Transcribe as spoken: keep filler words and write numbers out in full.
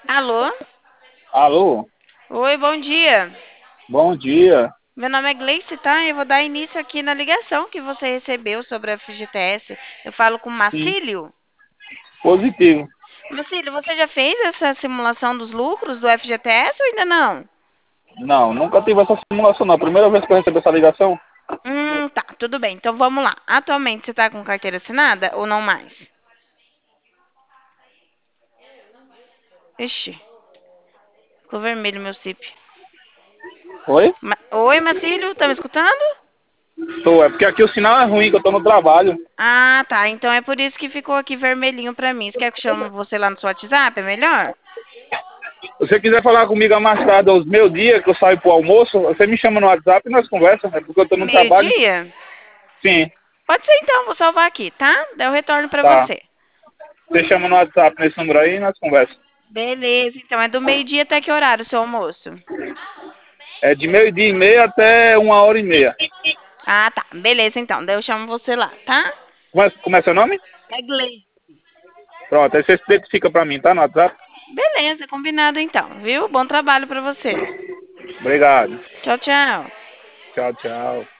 Alô? Alô, Oi, bom dia. bom dia. Meu nome é Gleice, tá? Eu vou dar início aqui na ligação que você recebeu sobre a F G T S. Eu falo com o Sim, Macílio. positivo. Macílio, você já fez essa simulação dos lucros do F G T S ou ainda não? Não, nunca tive essa simulação, não. Primeira vez que eu recebi essa ligação? Hum, tá, tudo bem. Então vamos lá. Atualmente você tá com carteira assinada ou não mais? Ixi, ficou vermelho meu C I P. Oi? Ma- Oi, Macílio, tá me escutando? Tô, é porque aqui o sinal é ruim, que eu tô no trabalho. Ah, tá. Então é por isso que ficou aqui vermelhinho pra mim. Você quer que eu chame você lá no seu WhatsApp? É melhor? Se você quiser falar comigo a mais tarde, aos meio dia, que eu saio pro almoço, você me chama no WhatsApp e nós conversamos, é porque eu tô no trabalho. Meio-dia? Sim, Pode ser então, vou salvar aqui, tá? Daí eu retorno pra tá. você. Você chama no WhatsApp nesse número aí e nós conversamos. Beleza, então é do meio-dia até que horário o seu almoço? É de meio dia e meia até uma hora e meia. Ah, tá. Beleza, então. Daí eu chamo você lá, tá? Como é, como é seu nome? É Gleice. Pronto, aí você se identifica pra mim, tá? No WhatsApp? Beleza, combinado então, viu? Bom trabalho pra você. Obrigado. Tchau, tchau. Tchau, tchau.